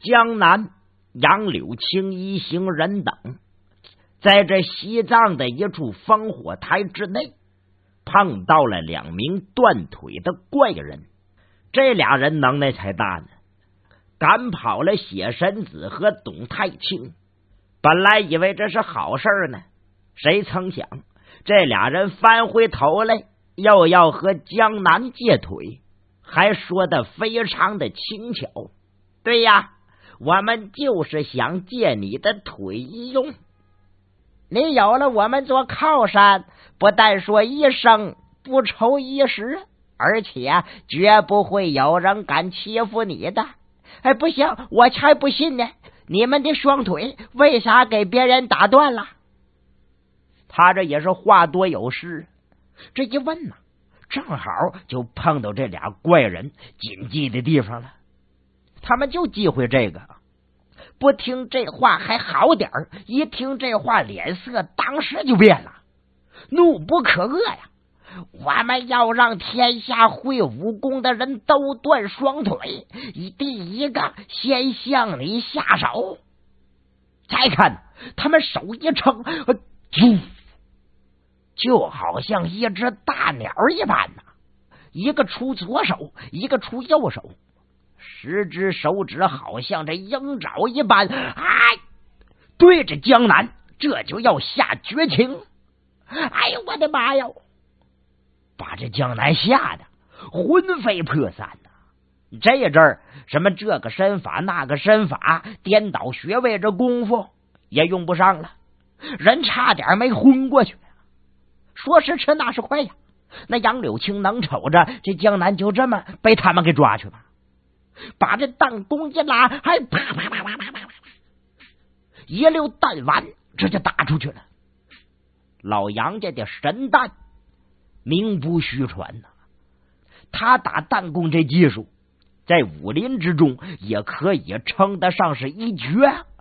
江南、杨柳青一行人等在这西藏的一处烽火台之内碰到了2名断腿的怪人。这俩人能耐才大呢，赶跑了血神子和董太清。本来以为这是好事呢，谁曾想这俩人翻回头来又要和江南借腿，还说得非常的轻巧。对呀，我们就是想借你的腿一用，你有了我们做靠山，不但说一生不愁一时，而且绝不会有人敢欺负你的。哎，不行，我才不信呢，你们的双腿为啥给别人打断了？他这也是话多有事，这一问呢，正好就碰到这俩怪人谨记的地方了。他们就忌讳这个，不听这话还好点儿，一听这话脸色当时就变了，怒不可遏呀！我们要让天下会武功的人都断双腿，第一个先向你下手。再看他们手一撑，就好像一只大鸟一般呐，一个出左手，一个出右手，10只手指好像这鹰爪一般，对着江南这就要下绝情。哎呦我的妈呀，把这江南吓得魂飞魄散呐！这一阵儿什么这个身法那个身法，颠倒穴位，这功夫也用不上了，人差点没昏过去。说时迟那时快呀，那杨柳青能瞅着这江南就这么被他们给抓去了，把这弹弓一拉，还啪啪啪啪啪啪，一溜弹丸这就打出去了。老杨家的神弹名不虚传呐，他打弹弓这技术在武林之中也可以称得上是一绝，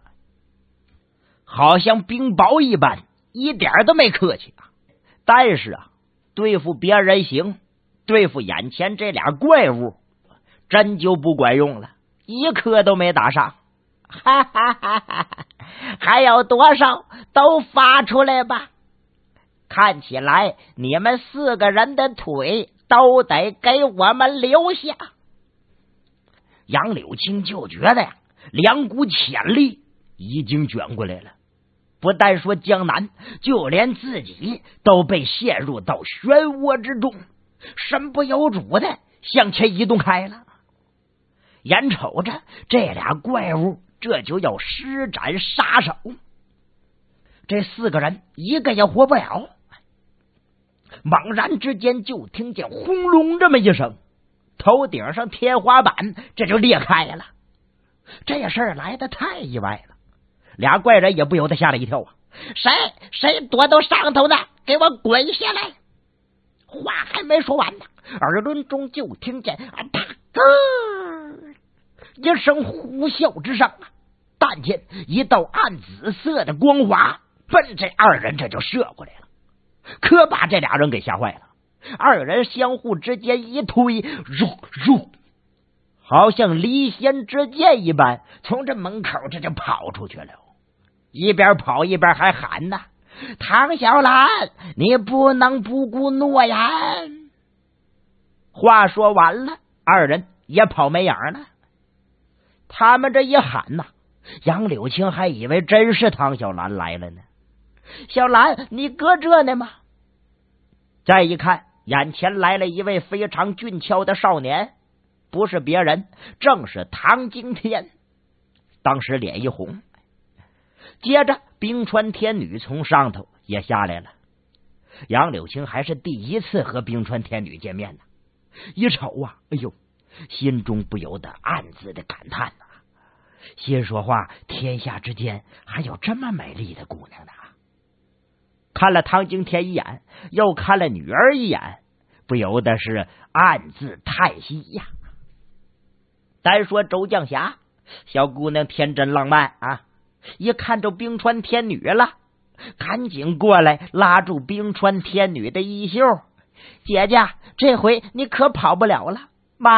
好像冰雹一般，一点都没客气啊。但是对付别人行，对付眼前这俩怪物真就不管用了，一颗都没打上。哈哈哈哈，还有多少都发出来吧，看起来你们4个人的腿都得给我们留下。杨柳青就觉得呀，2股潜力已经卷过来了，不但说江南，就连自己都被陷入到漩涡之中，身不由主的向前移动开了。眼瞅着这俩怪物这就要施展杀手，这4个人一个也活不了。猛然之间就听见轰隆这么一声，头顶上天花板这就裂开了。这事儿来得太意外了，俩怪人也不由得吓了一跳啊！谁躲到上头的，给我滚下来！话还没说完呢，耳轮中就听见一声呼啸之声，但见一道暗紫色的光华奔这2人这就射过来了，可把这俩人给吓坏了。2人相互之间一推，好像离弦之箭一般，从这门口这就跑出去了，一边跑一边还喊呢：唐小兰，你不能不顾诺言。话说完了，2人也跑没影了。他们这一喊呐，杨柳青还以为真是唐小兰来了呢。小兰，你搁这呢吗？再一看，眼前来了一位非常俊俏的少年，不是别人，正是唐惊天。当时脸一红，接着冰川天女从上头也下来了。杨柳青还是第一次和冰川天女见面呢，一瞅啊，哎呦，心中不由得暗自的感叹呐，心说话，天下之间还有这么美丽的姑娘呢。看了唐惊天一眼，又看了女儿一眼，不由得是暗自叹息呀。单说周将侠，小姑娘天真浪漫啊，一看着冰川天女了，赶紧过来拉住冰川天女的衣袖：姐姐，这回你可跑不了了，妈，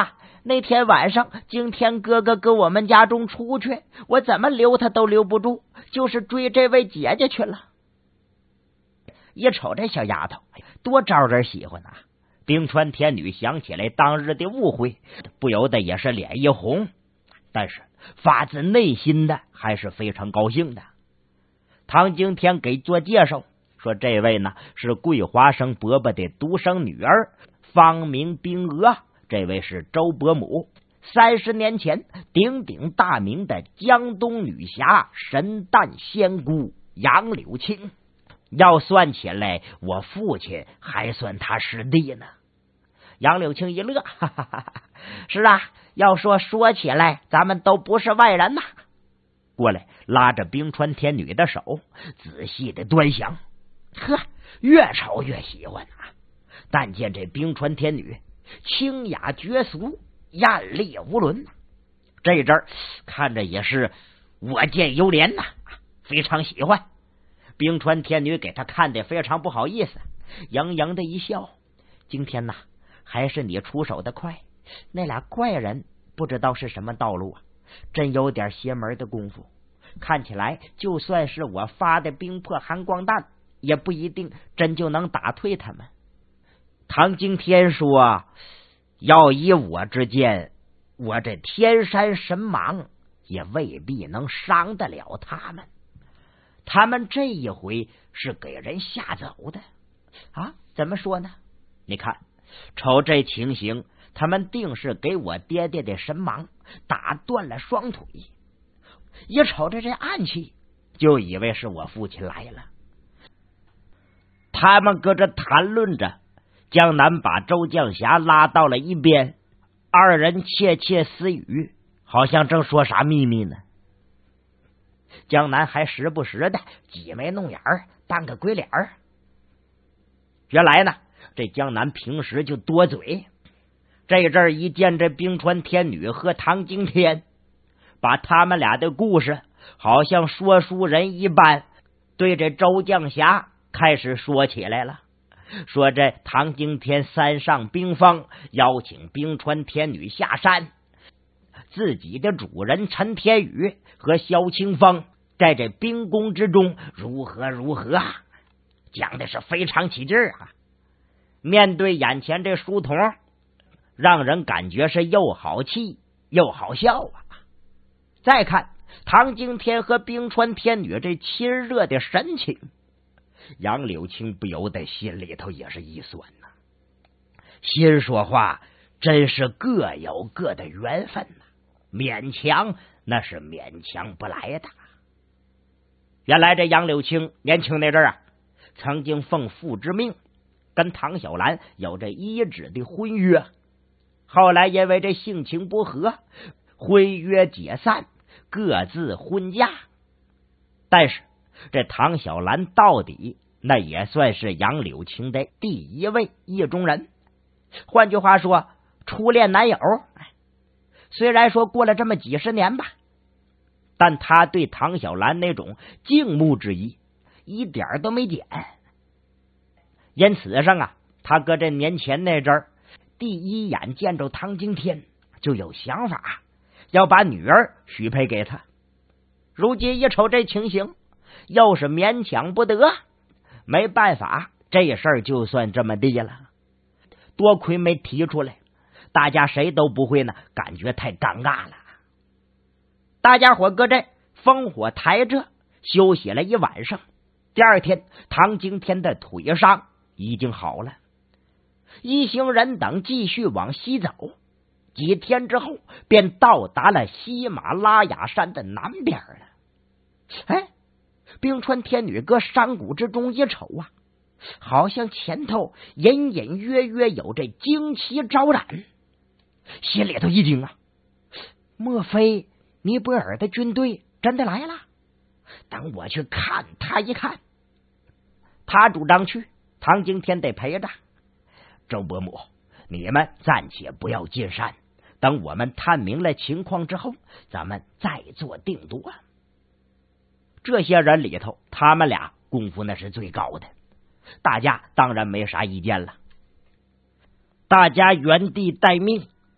那天晚上惊天哥哥搁我们家中出去，我怎么留他都留不住，就是追这位姐姐去了。一瞅这小丫头多招人喜欢啊！冰川天女想起来当日的误会，不由得也是脸一红，但是发自内心的还是非常高兴的。唐惊天给做介绍，说这位呢是桂花生伯伯的独生女儿方明冰娥，这位是周伯母，30年前鼎鼎大名的江东女侠神诞仙姑杨柳青。要算起来，我父亲还算他师弟呢。杨柳青一乐，哈哈哈哈，是啊，要说起来，咱们都不是外人呐。过来拉着冰川天女的手，仔细的端详，呵，越瞅越喜欢啊！但见这冰川天女清雅绝俗，艳丽无伦，这阵儿看着也是我见犹怜呐，非常喜欢。冰川天女给他看得非常不好意思，洋洋的一笑：“今天呐，还是你出手的快，那俩怪人不知道是什么道路啊，真有点邪门的功夫。看起来就算是我发的冰魄寒光弹，也不一定真就能打退他们。”唐惊天说：“要以我之见，我这天山神蟒也未必能伤得了他们。他们这一回是给人吓走的啊？怎么说呢？你看，瞅这情形，他们定是给我爹爹的神蟒打断了双腿。一瞅着这暗器，就以为是我父亲来了。他们搁这谈论着，江南把周将侠拉到了一边，二人窃窃私语，好像正说啥秘密呢。江南还时不时的挤眉弄眼儿，扮个鬼脸儿。原来呢，这江南平时就多嘴，这阵儿一见这冰川天女和唐惊天，把他们俩的故事好像说书人一般，对这周将侠开始说起来了。说这唐惊天三上冰方，邀请冰川天女下山，自己的主人陈天宇和萧清风在这冰宫之中如何啊，讲的是非常起劲啊。面对眼前这书童，让人感觉是又好气又好笑啊。再看唐惊天和冰川天女这亲热的神情，杨柳青不由得心里头也是一酸呐。心说话真是各有各的缘分呐，勉强那是勉强不来的。原来这杨柳青年轻那阵儿啊，曾经奉父之命跟唐小兰有着一纸的婚约，后来因为这性情不合，婚约解散，各自婚嫁。但是这唐小兰到底那也算是杨柳青的第一位意中人，换句话说，初恋男友。虽然说过了这么几十年吧，但他对唐小兰那种敬慕之意一点都没减。因此上啊，他搁这年前那阵儿，第一眼见着唐惊天就有想法，要把女儿许配给他。如今一瞅这情形，又是勉强不得，没办法，这事儿就算这么地了。多亏没提出来，大家谁都不会呢感觉太尴尬了。大家伙搁这烽火台着休息了一晚上，第二天唐惊天的腿伤已经好了，一行人等继续往西走，几天之后便到达了喜马拉雅山的南边了。冰川天女搁山谷之中一瞅啊，好像前头隐隐约约有这旌旗招展，心里头一惊啊，莫非尼泊尔的军队真的来了？等我去看他一看。他主张去，唐惊天得陪着。周伯母，你们暂且不要进山，等我们探明了情况之后，咱们再做定夺。这些人里头，他们俩功夫那是最高的，大家当然没啥意见了。大家原地待命，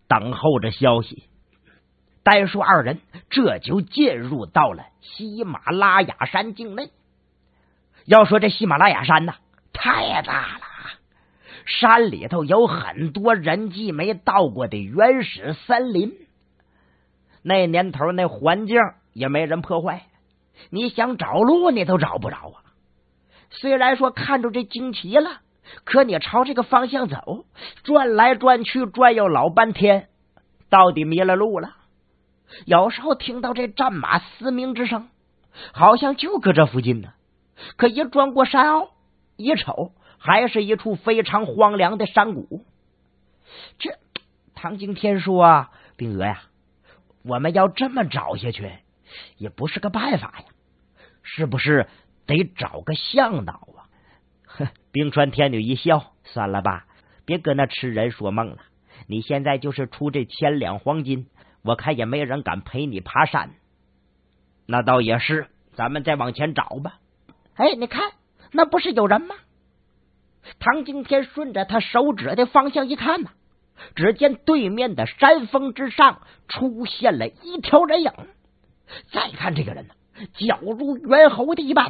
等候着消息。呆叔二人这就进入到了喜马拉雅山境内。要说这喜马拉雅山呐，太大了，山里头有很多人迹没到过的原始森林。那年头那环境也没人破坏，你想找路你都找不着啊。虽然说看着这惊奇了，可你朝这个方向走，转来转去，转悠老半天，到底迷了路了。有时候听到这战马嘶鸣之声，好像就搁这附近呢。可一转过山坳，一瞅，还是一处非常荒凉的山谷。这唐敬天说啊，兵娥呀，我们要这么找下去也不是个办法呀，是不是得找个向导啊？冰川天女一笑，算了吧，别跟那痴人说梦了。你现在就是出这1000两黄金，我看也没人敢陪你爬山。那倒也是，咱们再往前找吧。哎，你看，那不是有人吗？唐敬天顺着他手指的方向一看呢，只见对面的山峰之上出现了一条人影。再看这个人呢，脚如猿猴的一般，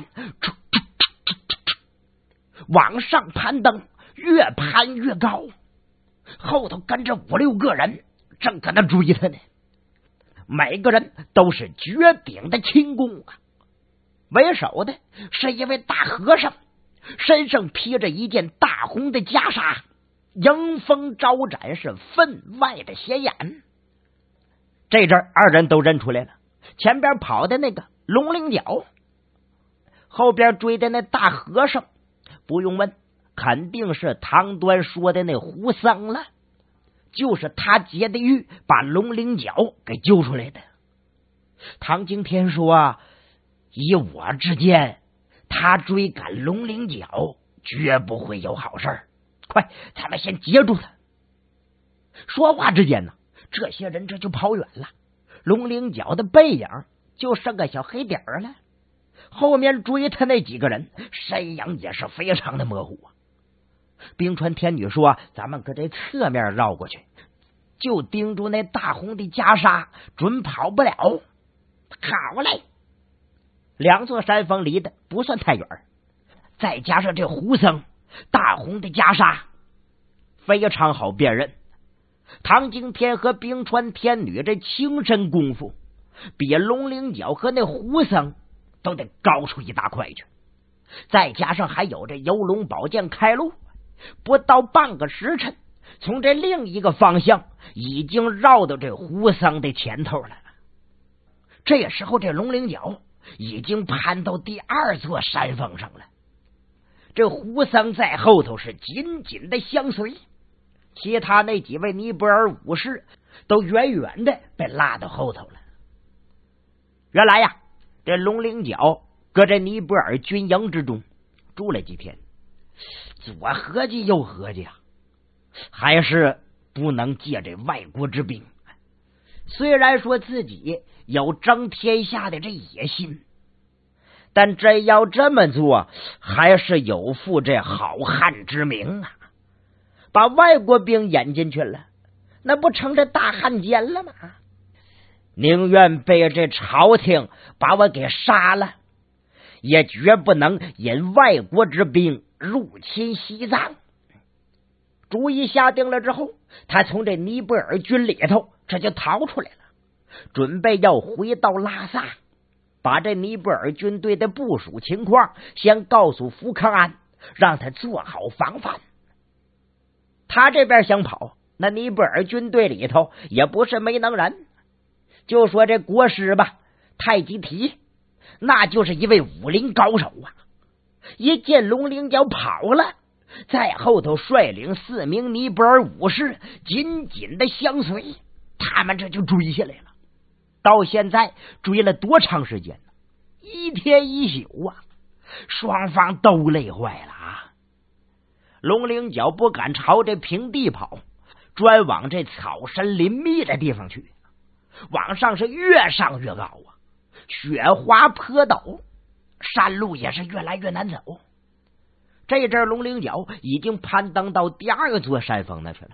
往上攀登，越攀越高，后头跟着5、6个人，正跟他追他呢。每个人都是绝顶的轻功啊。为首的是一位大和尚，身上披着一件大红的袈裟，迎风招展，是分外的显眼。这阵二人都认出来了，前边跑的那个龙灵角，后边追的那大和尚，不用问，肯定是唐端说的那胡僧了，就是他接的狱把龙灵角给救出来的。唐敬天说啊，以我之见，他追赶龙灵角绝不会有好事。快，咱们先截住他。说话之间呢，这些人这就跑远了，龙灵角的背影就剩个小黑点儿了。后面追他那几个人身影也是非常的模糊啊。冰川天女说，咱们搁这侧面绕过去，就盯住那大红的袈裟，准跑不了。好嘞，2座山峰离得不算太远，再加上这胡僧大红的袈裟，非常好辨认。唐敬天和冰川天女这轻身功夫，比龙灵角和那胡僧都得高出一大块去。再加上还有这游龙宝剑开路，不到半个时辰，从这另一个方向已经绕到这胡僧的前头了。这时候这龙灵角已经攀到第2座山峰上了，这胡僧在后头是紧紧的相随，其他那几位尼泊尔武士都远远的被拉到后头了。原来呀，这龙灵角搁这尼泊尔军营之中住了几天，左合计右合计啊，还是不能借这外国之兵。虽然说自己有争天下的这野心，但真要这么做，还是有负这好汉之名啊！把外国兵引进去了，那不成这大汉奸了吗？宁愿被这朝廷把我给杀了，也绝不能引外国之兵入侵西藏。主意下定了之后，他从这尼泊尔军里头这就逃出来了，准备要回到拉萨，把这尼泊尔军队的部署情况先告诉福康安，让他做好防范。他这边想跑，那尼泊尔军队里头也不是没能人。就说这国师吧，太极提，那就是一位武林高手啊！一见龙灵角跑了，在后头率领4名尼泊尔武士紧紧的相随，他们这就追下来了。到现在追了多长时间呢？1天1宿啊，双方都累坏了啊！龙灵角不敢朝这平地跑，专往这草深林密的地方去，往上是越上越高啊，雪滑坡陡，山路也是越来越难走。这阵龙灵角已经攀登到第2座山峰那去了，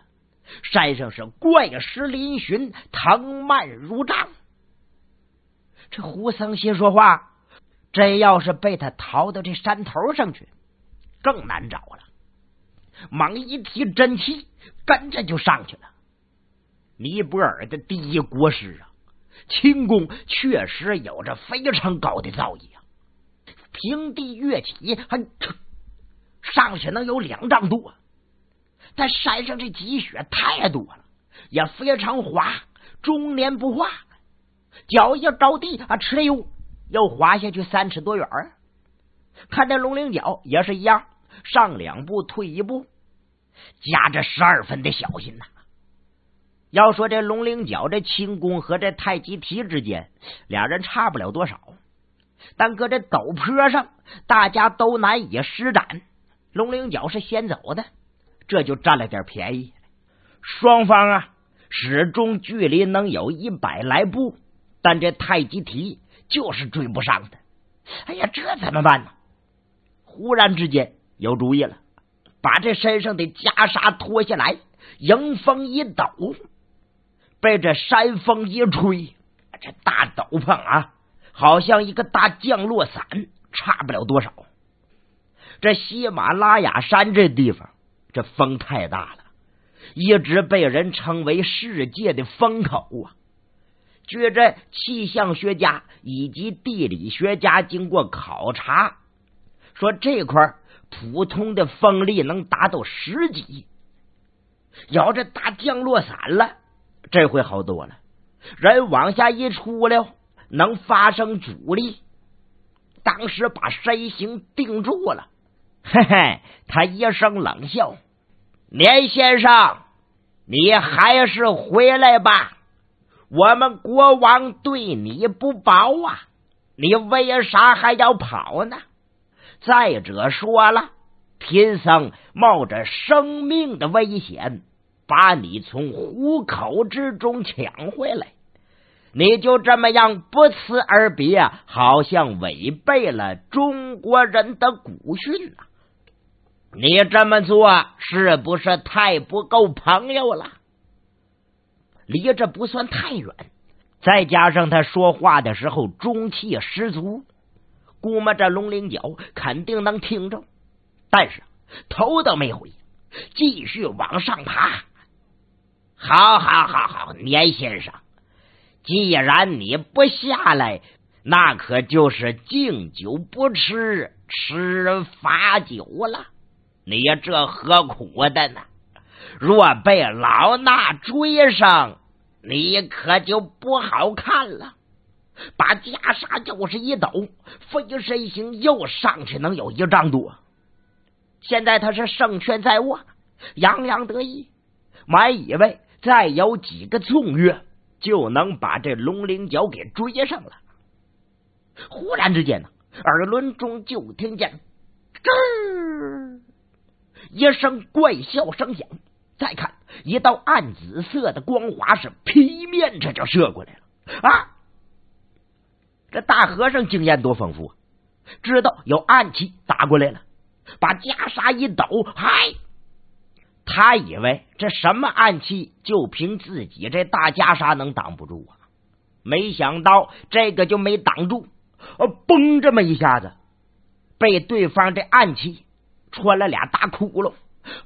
山上是怪石嶙峋，藤蔓如瘴。这胡僧心说话，真要是被他逃到这山头上去，更难找了。猛一提真气，跟着就上去了。尼泊尔的第一国师啊，轻功确实有着非常高的造诣啊！平地跃起，还上去能有2丈多。但山上这积雪太多了，也非常滑，终年不化。脚一着地啊，哧溜又滑下去3尺多远。看这龙鳞角也是一样，上2步退1步，夹着12分的小心呐。要说这龙鳞角这轻功和这太极提之间，俩人差不了多少，但搁这陡坡上，大家都难以施展。龙鳞角是先走的，这就占了点便宜。双方啊，始终距离能有100来步，但这太极提就是追不上的。哎呀，这怎么办呢？忽然之间有主意了，把这身上的袈裟脱下来，迎风一抖，被这山风一吹，这大斗篷啊，好像一个大降落伞，差不了多少。这喜马拉雅山这地方，这风太大了，一直被人称为世界的风口啊。据这气象学家以及地理学家经过考察，说这块普通的风力能达到10级，要这大降落伞了，这回好多了，人往下一出了，能发生阻力。当时把身形定住了。嘿嘿，他一声冷笑：“年先生，你还是回来吧，我们国王对你不薄啊，你为啥还要跑呢？再者说了，贫僧冒着生命的危险把你从虎口之中抢回来，你就这么样不辞而别，好像违背了中国人的古训啊！你这么做是不是太不够朋友了？”离这不算太远，再加上他说话的时候中气十足，估摸着龙鳞角肯定能听着，但是头都没回，继续往上爬。好，年先生，既然你不下来，那可就是敬酒不吃吃罚酒了。你这何苦的呢？若被老衲追上，你可就不好看了。把袈裟就是一抖，飞身形又上去能有1丈多。现在他是胜券在握，洋洋得意，满以为再有几个纵跃就能把这龙鳞角给追上了。忽然之间呢，耳轮中就听见吱一声怪笑声响，再看一道暗紫色的光华是劈面这就射过来了啊！这大和尚经验多丰富啊，知道有暗器打过来了，把袈裟一抖，嗨！他以为这什么暗器就凭自己这大袈裟能挡不住啊，没想到这个就没挡住，嘣这么一下子被对方这暗器穿了2大窟窿，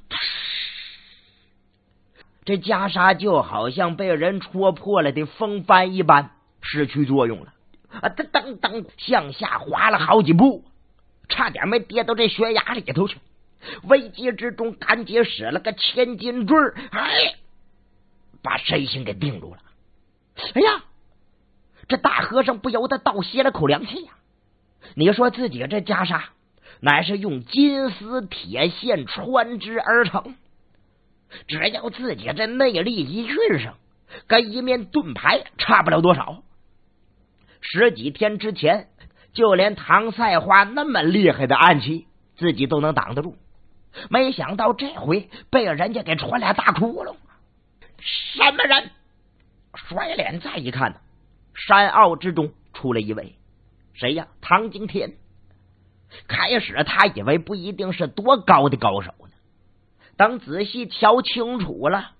这袈裟就好像被人戳破了的风帆一般失去作用了，噔噔向下滑了好几步，差点没跌到这悬崖里头去。危急之中赶紧使了个千斤坠，把身形给定住了。哎呀，这大和尚不由得倒吸了口凉气呀！你说自己这袈裟乃是用金丝铁线穿织而成，只要自己这内力一运上，跟一面盾牌差不了多少。10几天之前，就连唐赛花那么厉害的暗器自己都能挡得住，没想到这回被人家给穿2大窟窿。什么人？甩脸再一看呢，山坳之中出了一位，谁呀？唐惊天。开始他以为不一定是多高的高手呢，等仔细瞧清楚了，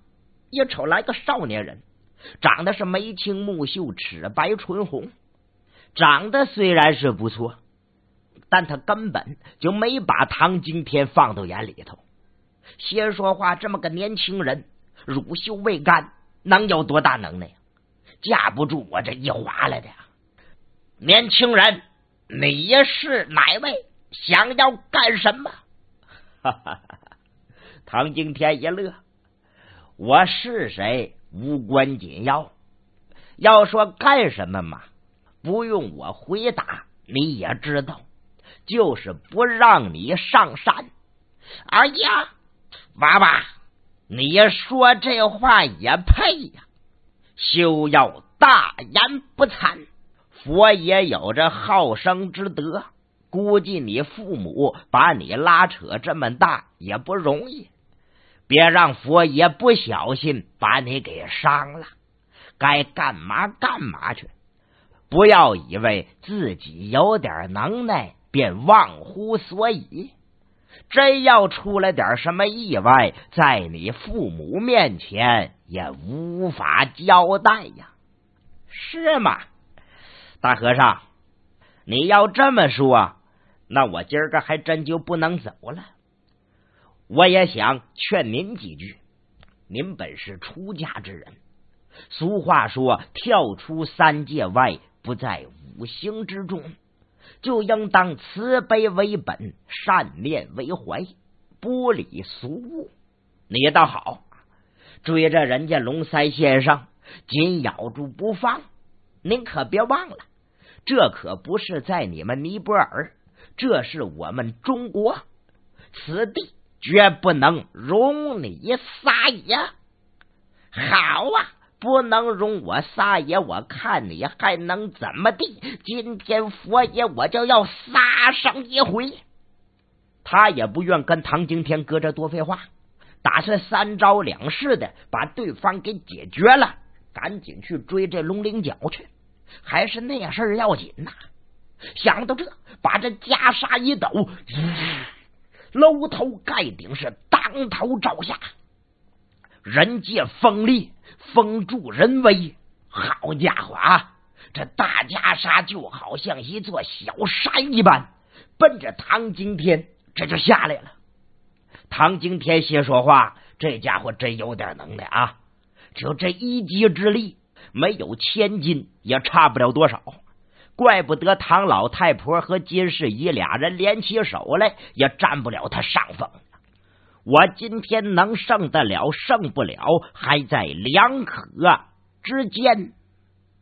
一瞅来个少年人，长得是眉清目秀，齿白唇红，长得虽然是不错，但他根本就没把唐惊天放到眼里头。先说话这么个年轻人，乳臭未干，能有多大能耐？架不住我这一划来的呀！年轻人，你是哪位？想要干什么？哈哈哈！唐惊天一乐，我是谁无关紧要，要说干什么嘛，不用我回答，你也知道，就是不让你上山。哎呀，娃娃，你说这话也配呀！休要大言不惭，佛爷有着好生之德，估计你父母把你拉扯这么大也不容易，别让佛爷不小心把你给伤了，该干嘛干嘛去，不要以为自己有点能耐便忘乎所以，真要出了点什么意外，在你父母面前也无法交代呀。是吗？大和尚，你要这么说，那我今儿个还真就不能走了。我也想劝您几句，您本是出家之人，俗话说跳出三界外，不在五行之中，就应当慈悲为本，善念为怀，不理俗物。你倒好，追着人家龙腮先生紧咬住不放，您可别忘了，这可不是在你们尼泊尔，这是我们中国，此地绝不能容你撒野。好啊，不能容我撒野，我看你还能怎么地？今天佛爷我就要撒上一回。他也不愿跟唐惊天搁这多废话，打算三招两式的把对方给解决了，赶紧去追这龙鳞角去，还是那事儿要紧呐。想到这，把这袈裟一抖，楼头盖顶是当头照下，人借风力，风助人威。好家伙啊，这大袈裟就好像一座小山一般，奔着唐惊天这就下来了。唐惊天先说话，这家伙真有点能耐啊，就这一击之力，没有千斤也差不了多少，怪不得唐老太婆和金世仪俩人联起手来也占不了他上风。我今天能胜得了胜不了，还在两可之间。